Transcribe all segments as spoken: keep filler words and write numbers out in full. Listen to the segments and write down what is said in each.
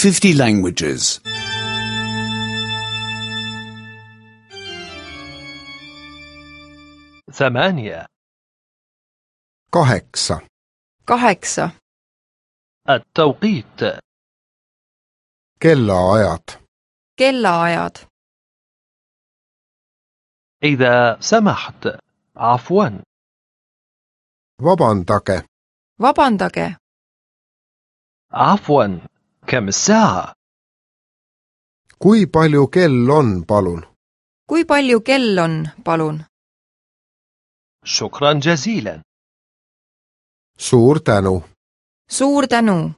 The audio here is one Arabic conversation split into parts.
fifty languages. ثمانية. kaheksa, kaheksa, التوقيت. kellaajad, kellaajad, إذا سمحت. عفوا. vabandage, vabandage, عفوا. كم الساعة؟ kui palju kell on, palun? kui palju kell on, palun? شكرا جزيلا. suur tänu, suur tänu,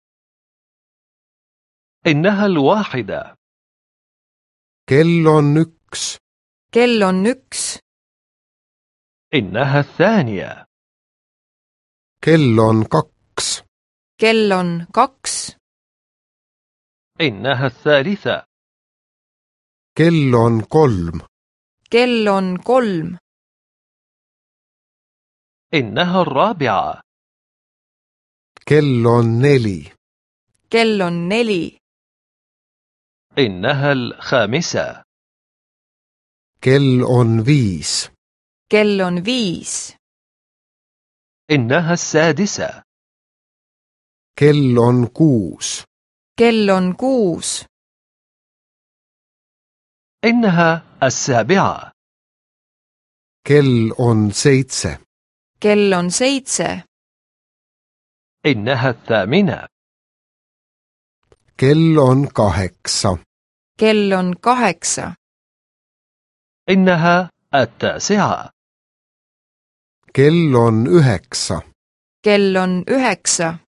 إنها الواحدة. kell on üks, kell on üks, إنها الثانية. kell on kaks, kell on kaks, إنها الثالثة. kell on kolm, kell on kolm, إنها الرابعة. kell on neli, kell on neli, إنها الخامسة. kell on viis, kell on viis, إنها السادسة. kell on kuus, kell on kuus, إنها السابعة. kell on seitse, kell on seitse, إنها الثامنة. kell on kaheksa, kell on kaheksa, إنها التاسعة. kell on üheksa, kell on üheksa,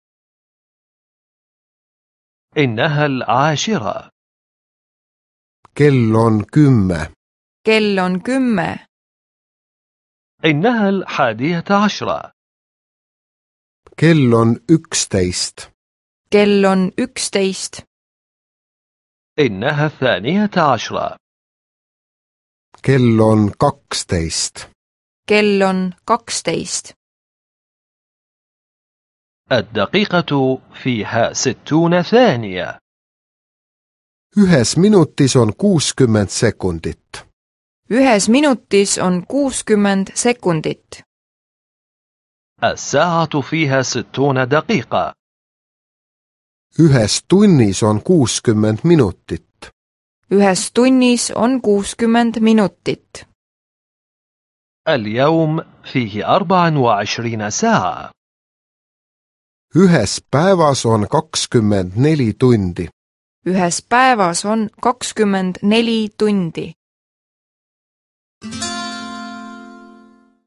إنها العاشرة. kell on kümme, kell on kümme, إنها الحادية عشرة. kell on üksteist, kell on üksteist, إنها الثانية عشرة. kell on kaksteist, kell on kaksteist. الدقيقة فيها ستون ثانية. ühes minutis on kuuskümmend sekundit, ühes minutis on kuuskümmend sekundit. الساعة فيها ستون دقيقة. ühes tunnis on kuuskümmend minutit, ühes tunnis on kuuskümmend minutit. اليوم فيه أربع وعشرين ساعة. ühes päevas on kakskümmend neli tundi. ühes päevas on kakskümmend neli tundi.